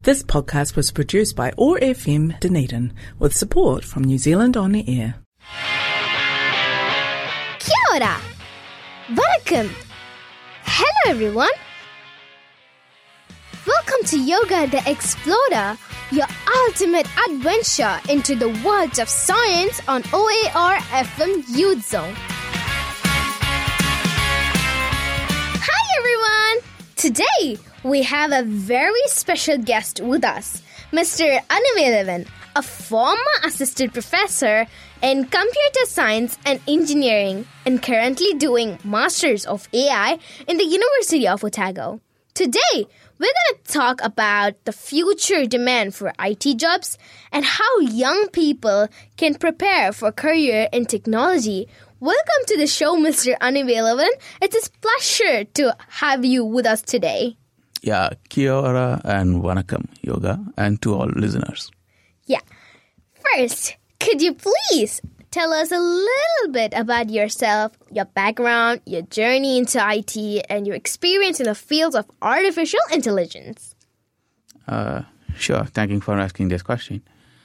This podcast was produced by OAR FM Dunedin with support from New Zealand On Air. Kia ora! Vanakkam! Hello everyone! Welcome to Yoga the Explorer, your ultimate adventure into the world of science on OAR FM Youth Zone. Hi everyone! Today, we have a very special guest with us, Mr. Anivelavan, a former assistant professor in computer science and engineering and currently doing Masters of AI in the University of Otago. Today, we're going to talk about the future demand for IT jobs and how young people can prepare for a career in technology. Welcome to the show, Mr. Anivelavan. It's a pleasure to have you with us today. Yeah, kia ora and vanakkam, Yoga, and to all listeners. Yeah. First, could you please tell us a little bit about yourself, your background, your journey into IT, and your experience in the field of artificial intelligence? Sure. Thank you for asking this question.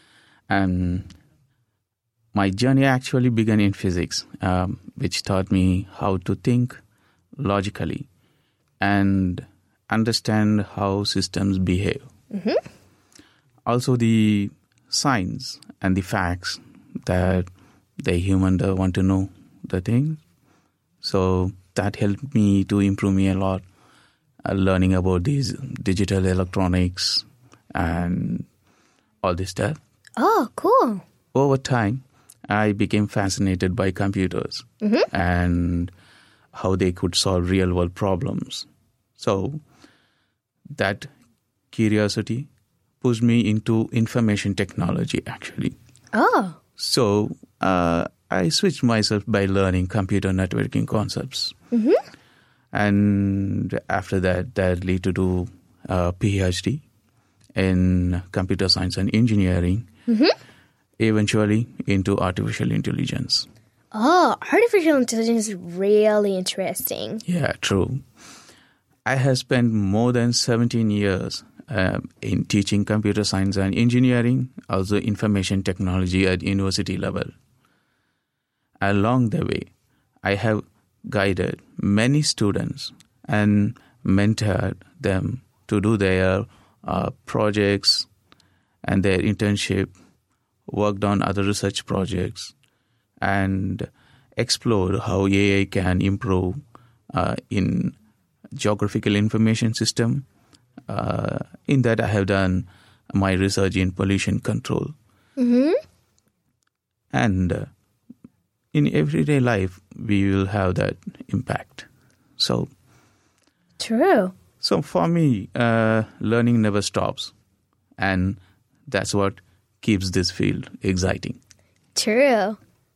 My journey actually began in physics, which taught me how to think logically and understand how systems behave. Mm-hmm. Also, the science and the facts that the human want to know the things. So that helped me to improve me a lot, learning about these digital electronics and all this stuff. Oh, cool. Over time, I became fascinated by computers and how they could solve real-world problems. So that curiosity pushed me into information technology, actually. Oh. So I switched myself by learning computer networking concepts. Mm-hmm. And after that led to do a PhD in computer science and engineering, eventually into artificial intelligence. Oh, artificial intelligence is really interesting. Yeah, true. I have spent more than 17 years in teaching computer science and engineering, also information technology at university level. Along the way, I have guided many students and mentored them to do their projects and their internship, worked on other research projects, and explored how AI can improve in geographical information system. In that, I have done my research in pollution control. Mm-hmm. And in everyday life, we will have that impact. So, true. So for me, learning never stops. And that's what keeps this field exciting. True.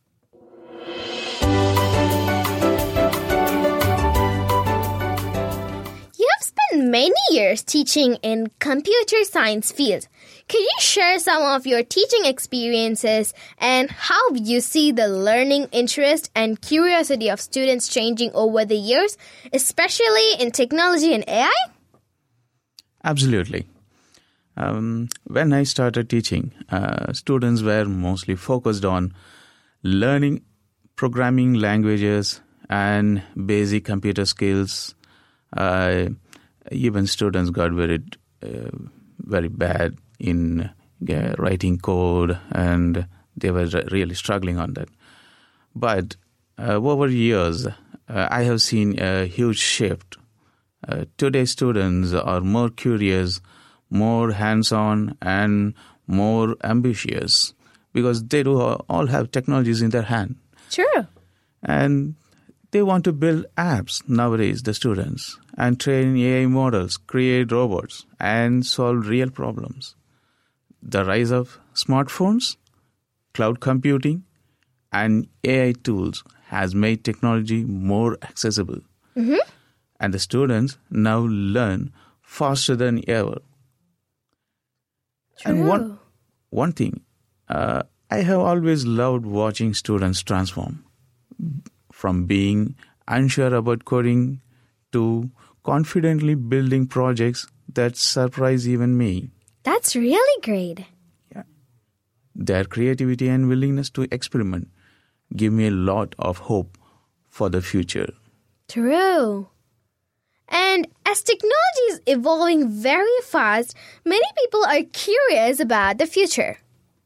Many years teaching in computer science field. Can you share some of your teaching experiences and how you see the learning interest and curiosity of students changing over the years, especially in technology and AI? Absolutely. When I started teaching, students were mostly focused on learning programming languages and basic computer skills. Even students got very bad in writing code, and they were really struggling on that. But over years, I have seen a huge shift. Today's students are more curious, more hands-on, and more ambitious because they do all have technologies in their hand. Sure. And they want to build apps nowadays, the students, and train AI models, create robots, and solve real problems. The rise of smartphones, cloud computing, and AI tools has made technology more accessible. Mm-hmm. And the students now learn faster than ever. True. And one thing, I have always loved watching students transform from being unsure about coding to confidently building projects that surprise even me. That's really great. Their creativity and willingness to experiment give me a lot of hope for the future. True. And as technology is evolving very fast, many people are curious about the future.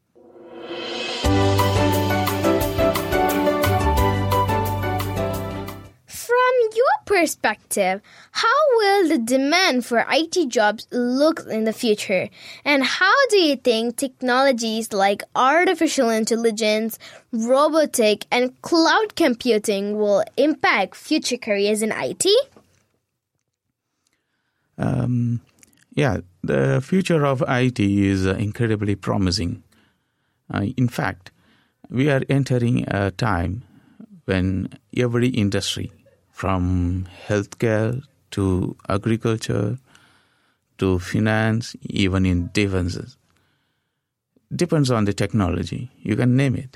From your perspective, how will the demand for IT jobs look in the future? And how do you think technologies like artificial intelligence, robotic, and cloud computing will impact future careers in IT? The future of IT is incredibly promising. In fact, we are entering a time when every industry, from healthcare to agriculture to finance, even in defenses, depends on the technology. You can name it.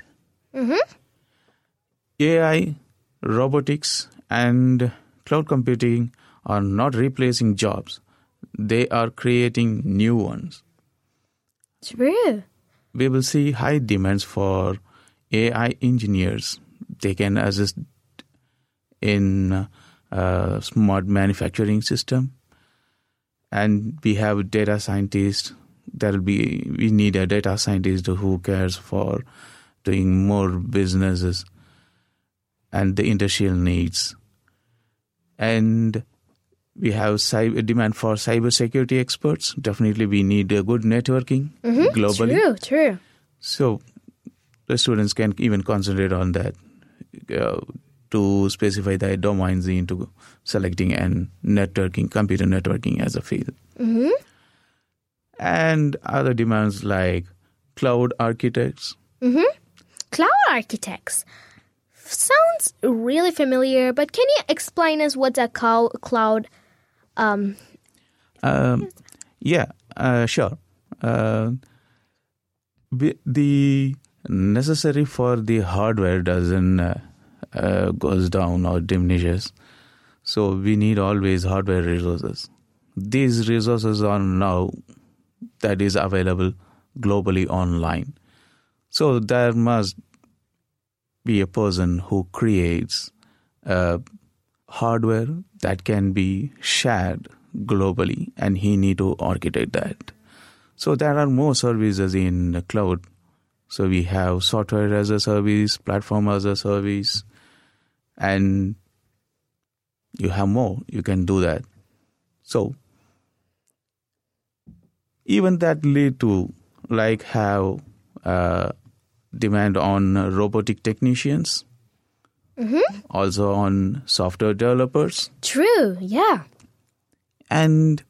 AI, robotics, and cloud computing are not replacing jobs. They are creating new ones. True. We will see high demands for AI engineers. They can assist in smart manufacturing system. And we have data scientists. We need a data scientist who cares for doing more businesses and the industrial needs. And we have demand for cybersecurity experts. Definitely we need a good networking globally. True. So the students can even concentrate on that to specify their domains into selecting and networking, computer networking as a field. And other demands like cloud architects. Cloud architects. Sounds really familiar, but can you explain us what's a cloud? Sure. The necessary for the hardware doesn't goes down or diminishes. So we need always hardware resources. These resources are now that is available globally online. So there must be a person who creates hardware that can be shared globally, and he need to architect that. So there are more services in the cloud. So we have software as a service, platform as a service, and you have more. You can do that. So even that lead to like have demand on robotic technicians, also on software developers. True, yeah. And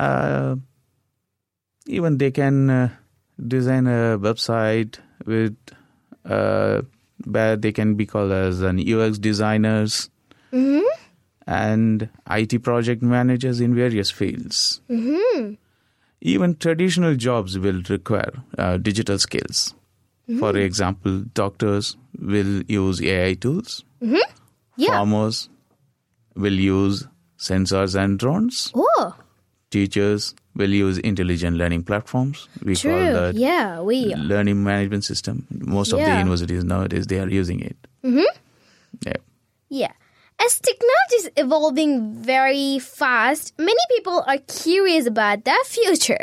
even they can design a website with where they can be called as an UX designers and IT project managers in various fields. Even traditional jobs will require digital skills. For example, doctors will use AI tools. Farmers will use sensors and drones. Oh. Teachers will use intelligent learning platforms. We call that learning management system. Most of the universities nowadays, they are using it. Yeah. As technology is evolving very fast, many people are curious about the future.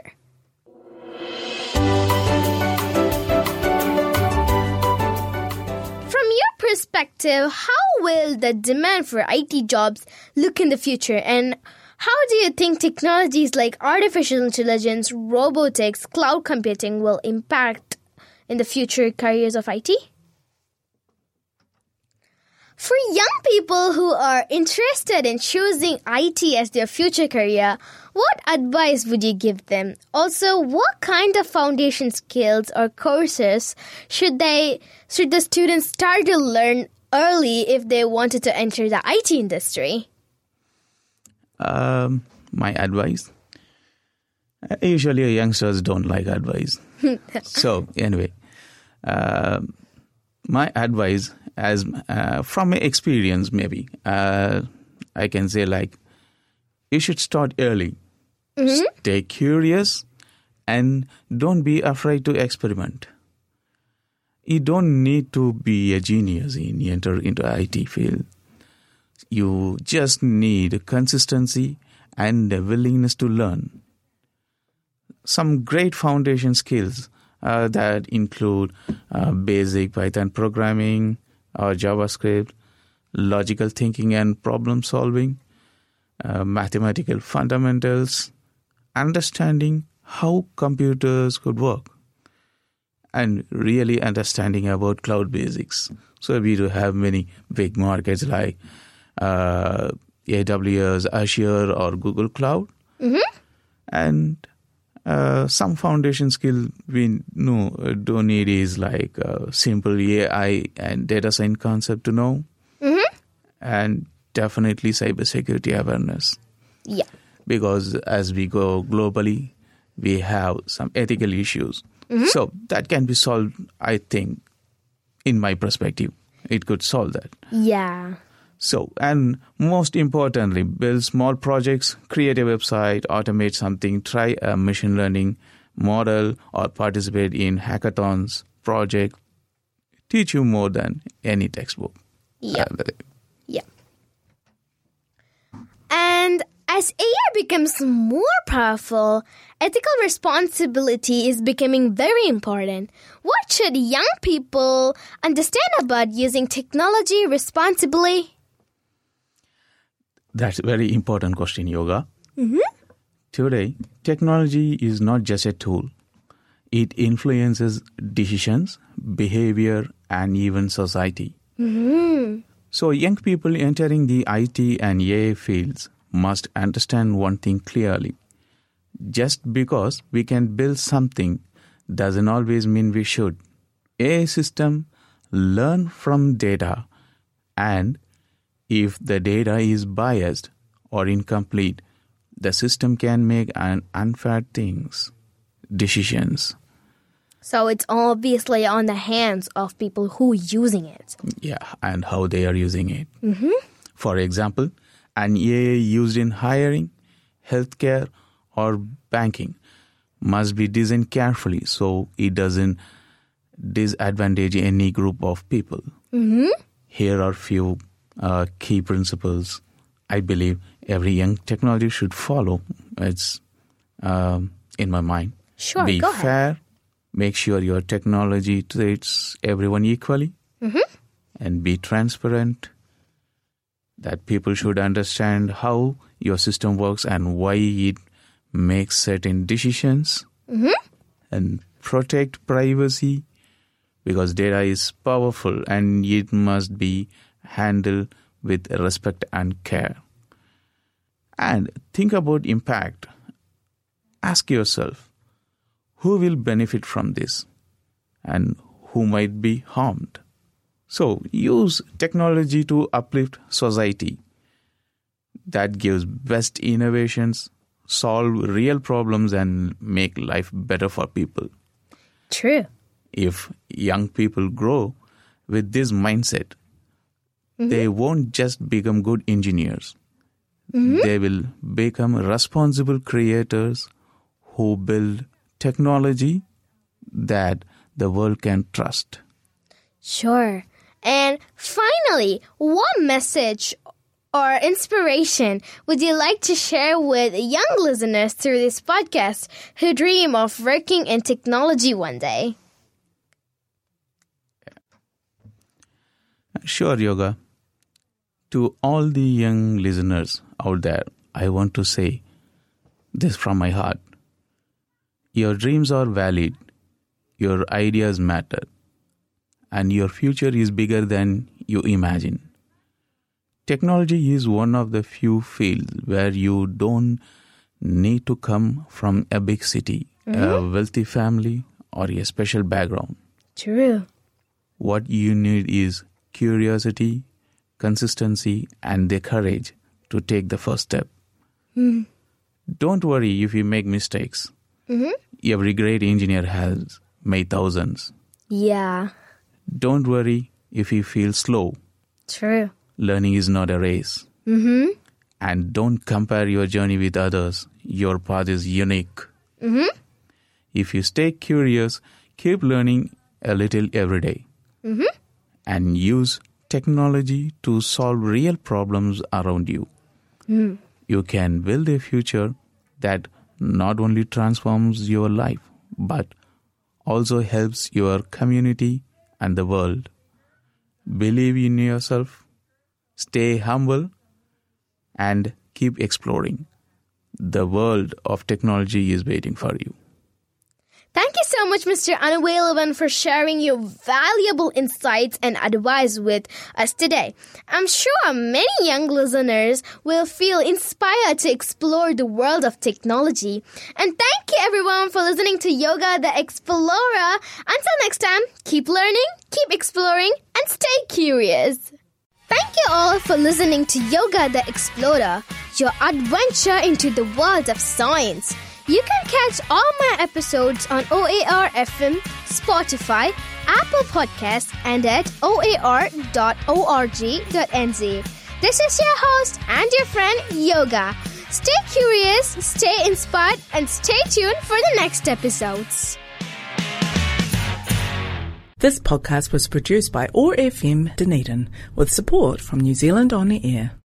From your perspective, how will the demand for IT jobs look in the future? And how do you think technologies like artificial intelligence, robotics, cloud computing will impact in the future careers of IT? For young people who are interested in choosing IT as their future career, what advice would you give them? Also, what kind of foundation skills or courses should the students start to learn early if they wanted to enter the IT industry? My advice? Usually youngsters don't like advice. So anyway, my advice as from my experience maybe, I can say like you should start early. Stay curious And don't be afraid to experiment. You don't need to be a genius in enter into IT field. You just need consistency and a willingness to learn. Some great foundation skills that include basic Python programming or JavaScript, logical thinking and problem solving, mathematical fundamentals, understanding how computers could work, and really understanding about cloud basics. So we do have many big markets like AWS, Azure, or Google Cloud. And some foundation skill we don't need is like simple AI and data science concept to know. And definitely cybersecurity awareness. Yeah. Because as we go globally, we have some ethical issues. So that can be solved, I think, in my perspective. It could solve that. Yeah. So, and most importantly, build small projects, create a website, automate something, try a machine learning model, or participate in hackathons, project. Teach you more than any textbook. Yeah. Yeah. And as AI becomes more powerful, ethical responsibility is becoming very important. What should young people understand about using technology responsibly? That's a very important question, Yoga. Today, technology is not just a tool. It influences decisions, behavior, and even society. So young people entering the IT and AI fields must understand one thing clearly. Just because we can build something doesn't always mean we should. AI system learn from data, and if the data is biased or incomplete, the system can make unfair decisions. So it's obviously on the hands of people who are using it. Yeah, and how they are using it. For example, an AI used in hiring, healthcare, or banking must be designed carefully so it doesn't disadvantage any group of people. Here are few key principles I believe every young technology should follow. It's in my mind. Sure, be go ahead. fair. Make sure your technology treats everyone equally. And be transparent. That people should understand how your system works and why it makes certain decisions. And protect privacy because data is powerful and it must be handled with respect and care. And think about impact. Ask yourself, who will benefit from this and who might be harmed? So use technology to uplift society. That gives best innovations, solve real problems, and make life better for people. True. If young people grow with this mindset, they won't just become good engineers. They will become responsible creators who build technology that the world can trust. Sure. And finally, what message or inspiration would you like to share with young listeners through this podcast who dream of working in technology one day? Sure, Yoga. To all the young listeners out there, I want to say this from my heart. Your dreams are valid, your ideas matter, and your future is bigger than you imagine. Technology is one of the few fields where you don't need to come from a big city, a wealthy family, or a special background. True. What you need is curiosity, consistency, and the courage to take the first step. Don't worry if you make mistakes. Every great engineer has made thousands. Yeah. Don't worry if you feel slow. True. Learning is not a race. And don't compare your journey with others. Your path is unique. If you stay curious, keep learning a little every day. And use technology to solve real problems around you. You can build a future that not only transforms your life, but also helps your community and the world. Believe in yourself, stay humble, and keep exploring. The world of technology is waiting for you. Thank you so much, Mr. Anuvelavan, for sharing your valuable insights and advice with us today. I'm sure many young listeners will feel inspired to explore the world of technology. And thank you, everyone, for listening to Yoga the Explorer. Until next time, keep learning, keep exploring, and stay curious. Thank you all for listening to Yoga the Explorer, your adventure into the world of science. You can catch all my episodes on OAR FM, Spotify, Apple Podcasts, and at oar.org.nz. This is your host and your friend, Yoga. Stay curious, stay inspired, and stay tuned for the next episodes. This podcast was produced by OAR FM Dunedin with support from New Zealand On the Air.